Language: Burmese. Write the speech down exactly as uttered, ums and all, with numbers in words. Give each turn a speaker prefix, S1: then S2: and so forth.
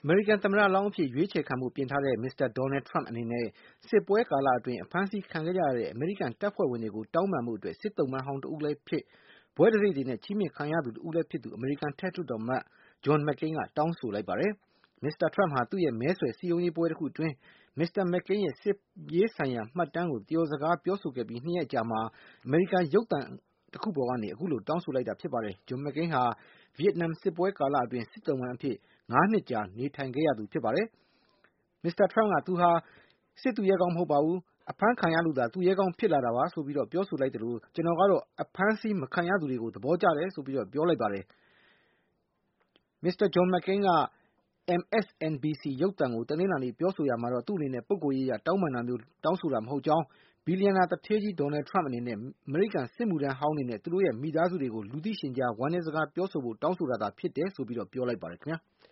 S1: အမေရိကန်သမ္မတလောင်းအဖြစ်ရွေးချယ်ခံဖို့ပြင်ထားတဲ့ မစ္စတာ Donald Trump အနေနဲ့စစ်ပွဲကာလအတွင်းအဖမ်းဆီးခံခဲ့ရတဲ့အမေရိကန်တပ်ဖွဲ့ဝင်တွေကိုတောင်းပန်မှုအတွက်စစ်သုံ့ပန်းဟောင်းတဦးလည်းဖြစ်ဘွဲ့တံဆိပ်တွေနဲ့ချီးမြှင့်ခံရသူတဦးလည်းဖြစ်သူအမေရိကန်အထက်လွှတ်တော်အမတ် John McCain ကတောင်းဆိုလိုက်ပါတယ်။ မစ္စတာ Trump ဟာသူ့ရဲ့မဲဆွယ်စည်းရုံးရေးပွဲတခုအတွင်း မစ္စတာ McCain ရဲ့စစ်ရေးဆိုင်ရာမှတ်တမ်းကိုသရော်စကားပြောဆိုခဲ့ပြီးနှစ်ရက်အကြာမှာအမေရိကန်ရုပ်သံတခုပေါ်ကနေအခုလိုတောင်းဆိုလိုက်တာဖြစ်ပါတယ်။ John McCain ဟာဗီယက်နမ်စစ်ပွဲကာလအတွင်းစစ်သုံ့ပန်းအဖြစ်ငါးနှစ်ကြာနေထိုင်ခဲ့ရသူဖြစ်ပါတယ်။ မစ္စတာ Trump ကသူဟာစစ်သူရဲကောင်းမဟုတ်ပါဘူး။ အဖမ်းခံရလို့သာသူရဲကောင်းဖြစ်လာတာပါဆိုပြီးပြောဆိုလိုက်သလိုကျွန်တော်ကတော့အဖမ်းဆီးမခံရသူတွေကိုသဘောကျတယ်ဆိုပြီးပြောလိုက်ပါတယ်။ မစ္စတာ John McCain က M S N B C ရုပ်သံကိုတနင်္လာနေ့ပြောဆိုရာမှာတော့သူ့အနေနဲ့ပုဂ္ဂိုလ်ရေးအရတောင်းပန်တာမျိုးတောင်းဆိုတာမဟုတ်ကြောင်းဘီလျံနာသူဌေးကြီး Donald Trump အနေနဲ့အမေရိကန်စစ်မှုထမ်းဟောင်းတွေနဲ့သူတို့ရဲ့မိသားစုတွေကိုလူသိရှင်ကြားဝမ်းနည်းစကားပြောဆိုဖို့တောင်းဆိုတာသာဖြစ်တယ်ဆိုပြီးပြောလိုက်ပါတယ်ခင်ဗျာ။